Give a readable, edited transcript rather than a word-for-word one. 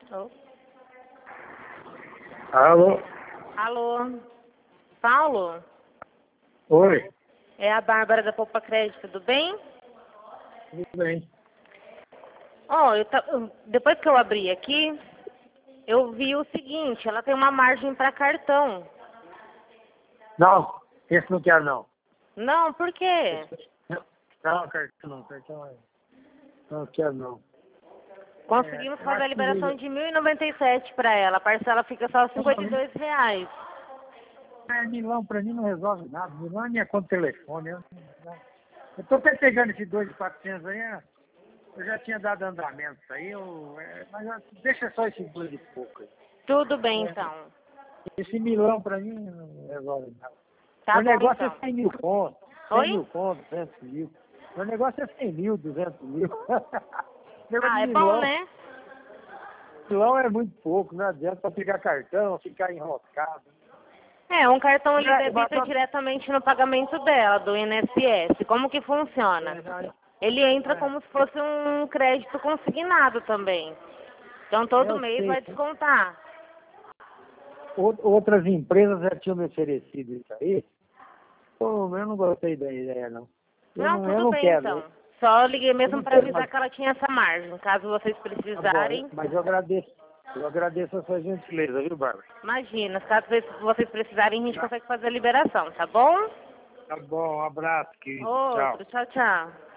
Oh. Alô? Alô? Paulo? Oi, É a Bárbara da Poupa Crédito, tudo bem? tudo bem. Ó, depois que eu abri aqui, eu vi o seguinte, ela tem uma margem para cartão. Não, esse não quero não. Não, por quê? Não, cartão não, não quero não. Conseguimos Eu fazer a acho que liberação de R$ 1.097 para ela. A parcela fica só R$ 52. Milão pra mim não resolve nada. Milão é minha conta de telefone. Eu tô até pegando esse 2.400 aí, eu já tinha dado andamento isso aí, mas deixa só esse 2 e pouco aí. Tudo bem, então. Esse milão pra mim não resolve nada. Tá Meu bom, negócio então. é 100 mil contos, 100 Oi? mil contos, 200 mil. Meu negócio é 100 mil, 200 mil. Negócio Ah, de é bom, milão. né? Milão é muito pouco, não adianta pegar cartão, ficar enroscado. É, um cartão ele Mas debita diretamente no pagamento dela, do INSS. Como que funciona? Ele entra como se fosse um crédito consignado também. Então todo eu mês sei. vai descontar. Outras empresas já tinham me oferecido isso aí. Pô, eu não gostei da ideia, não. Não, Eu tudo não bem quero. então. Só liguei Eu mesmo não para quero, avisar mas que ela tinha essa margem. Caso vocês tá bom. precisarem, Mas eu agradeço. Eu agradeço a sua gentileza, viu, Bárbara? imagina. Caso vocês precisarem, a gente consegue fazer a liberação, tá bom? Tá bom, um abraço, querido. Tchau. Outro, tchau, tchau.